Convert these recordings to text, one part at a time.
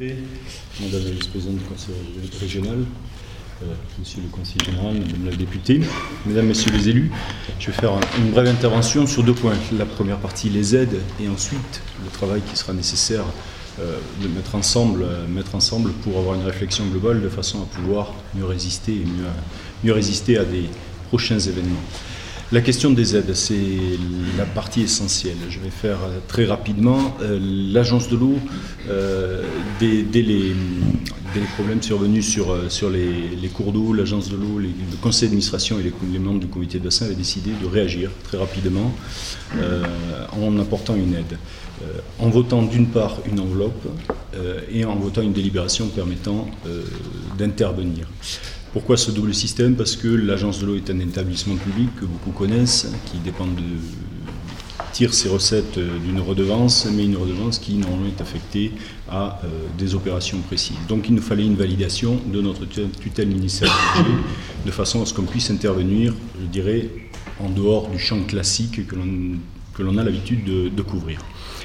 préfet, madame la vice-présidente du conseil régional, monsieur le conseiller général, madame la députée, mesdames, messieurs les élus, je vais faire une brève intervention sur deux points. La première partie, les aides, et ensuite le travail qui sera nécessaire de mettre ensemble pour avoir une réflexion globale de façon à pouvoir mieux résister à des prochains événements. La question des aides, c'est la partie essentielle. Je vais faire très rapidement. L'agence de l'eau, dès les problèmes survenus sur les cours d'eau, l'agence de l'eau, le conseil d'administration et les membres du comité de bassin avaient décidé de réagir très rapidement en apportant une aide. En votant d'une part une enveloppe et en votant une délibération permettant d'intervenir. Pourquoi ce double système? Parce que l'agence de l'eau est un établissement public que beaucoup connaissent, qui tire ses recettes d'une redevance, mais une redevance qui normalement est affectée à des opérations précises. Donc il nous fallait une validation de notre tutelle ministérielle du budget, de façon à ce qu'on puisse intervenir, je dirais, en dehors du champ classique que l'on a l'habitude de couvrir.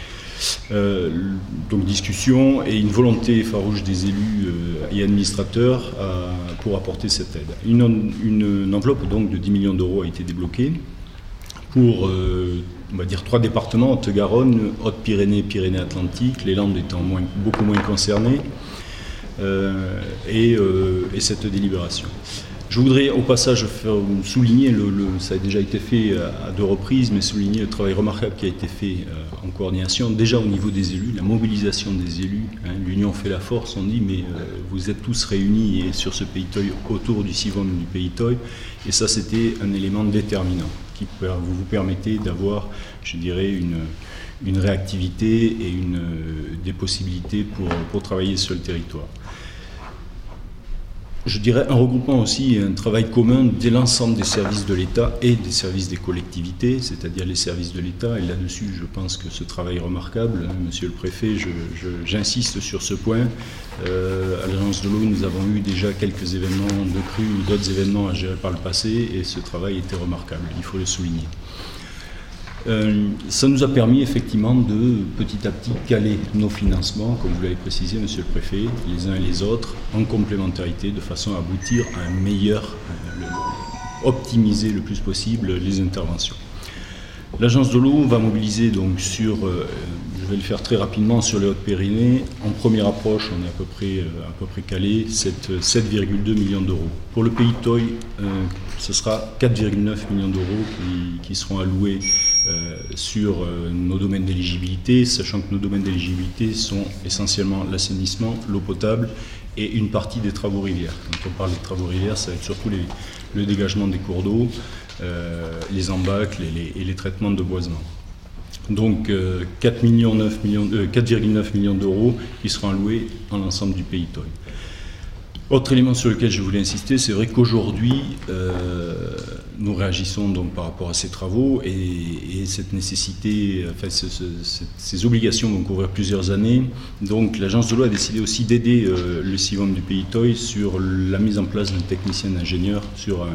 Donc discussion et une volonté farouche des élus et administrateurs pour apporter cette aide. Une enveloppe donc de 10 millions d'euros a été débloquée pour, on va dire, 3 départements, Haute-Garonne, Haute-Pyrénées, Pyrénées-Atlantiques, les Landes étant beaucoup moins concernées, et cette délibération. Je voudrais au passage souligner, ça a déjà été fait à 2 reprises, mais souligner le travail remarquable qui a été fait en coordination, déjà au niveau des élus, la mobilisation des élus. L'union fait la force, on dit, mais vous êtes tous réunis et sur ce Pays Toy, autour du CIVOM du Pays Toy, et ça c'était un élément déterminant qui vous permettait d'avoir, je dirais, une réactivité et des possibilités pour travailler sur le territoire. Je dirais un regroupement aussi et un travail commun de l'ensemble des services de l'État et des services des collectivités, c'est-à-dire les services de l'État. Et là-dessus, je pense que ce travail est remarquable. Monsieur le préfet, j'insiste sur ce point. À l'agence de l'eau, nous avons eu déjà quelques événements de crue ou d'autres événements à gérer par le passé, et ce travail était remarquable, il faut le souligner. Ça nous a permis effectivement de petit à petit caler nos financements, comme vous l'avez précisé, monsieur le préfet, les uns et les autres, en complémentarité, de façon à aboutir à un meilleur, optimiser le plus possible les interventions. L'agence de l'eau va mobiliser donc je vais le faire très rapidement, sur les Hautes-Pyrénées. En première approche, on est à peu près calé, 7,2 millions d'euros. Pour le Pays Toy, ce sera 4,9 millions d'euros qui seront alloués sur nos domaines d'éligibilité, sachant que nos domaines d'éligibilité sont essentiellement l'assainissement, l'eau potable et une partie des travaux rivières. Quand on parle des travaux rivières, ça va être surtout le dégagement des cours d'eau, les embâcles et les traitements de boisement. Donc 4,9 millions d'euros qui seront alloués dans l'ensemble du Pays Toy. Autre élément sur lequel je voulais insister, c'est vrai qu'aujourd'hui, nous réagissons donc par rapport à ces travaux et cette nécessité, enfin ces obligations vont couvrir plusieurs années. Donc l'agence de l'eau a décidé aussi d'aider le CIVOM du Pays Toy sur la mise en place d'un technicien d'ingénieur sur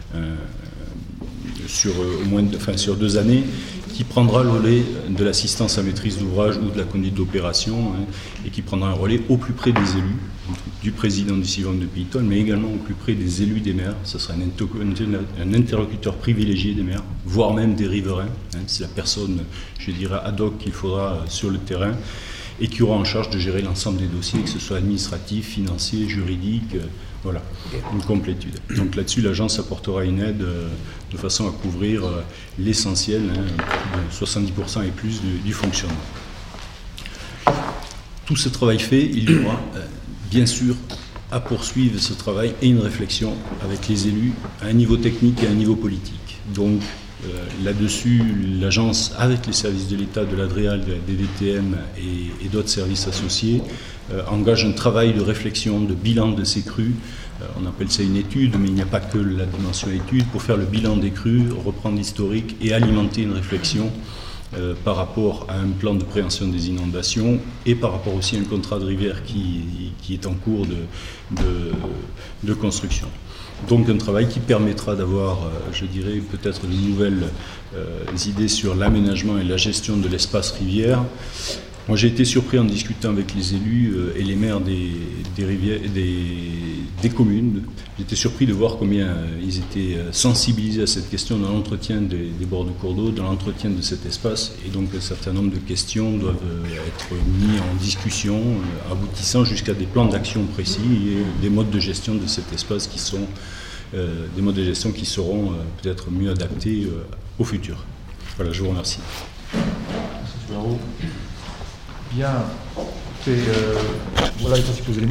2 années, qui prendra le relais de l'assistance à maîtrise d'ouvrage ou de la conduite d'opération, et qui prendra un relais au plus près des élus, du président du CIVOM de Pays Toy, mais également au plus près des élus des maires. Ce sera un interlocuteur privilégié des maires, voire même des riverains. C'est la personne, je dirais, ad hoc qu'il faudra sur le terrain, et qui aura en charge de gérer l'ensemble des dossiers, que ce soit administratif, financier, juridique, voilà, une complétude. Donc là-dessus, l'agence apportera une aide de façon à couvrir l'essentiel, 70% et plus du fonctionnement. Tout ce travail fait, il y aura bien sûr à poursuivre ce travail et une réflexion avec les élus à un niveau technique et à un niveau politique. Donc là-dessus, l'agence, avec les services de l'État, de l'ADREAL, de la DDTM et d'autres services associés, engage un travail de réflexion, de bilan de ces crues. On appelle ça une étude, mais il n'y a pas que la dimension étude, pour faire le bilan des crues, reprendre l'historique et alimenter une réflexion par rapport à un plan de prévention des inondations et par rapport aussi à un contrat de rivière qui est en cours de construction. Donc un travail qui permettra d'avoir, je dirais, peut-être de nouvelles idées sur l'aménagement et la gestion de l'espace rivière, Moi, j'ai été surpris en discutant avec les élus et les maires des communes. J'étais surpris de voir combien ils étaient sensibilisés à cette question dans l'entretien des bords de cours d'eau, dans l'entretien de cet espace. Et donc, un certain nombre de questions doivent être mises en discussion, aboutissant jusqu'à des plans d'action précis et des modes de gestion de cet espace qui sont des modes de gestion qui seront peut-être mieux adaptés au futur. Voilà, je vous remercie. Bien, voilà les principaux éléments.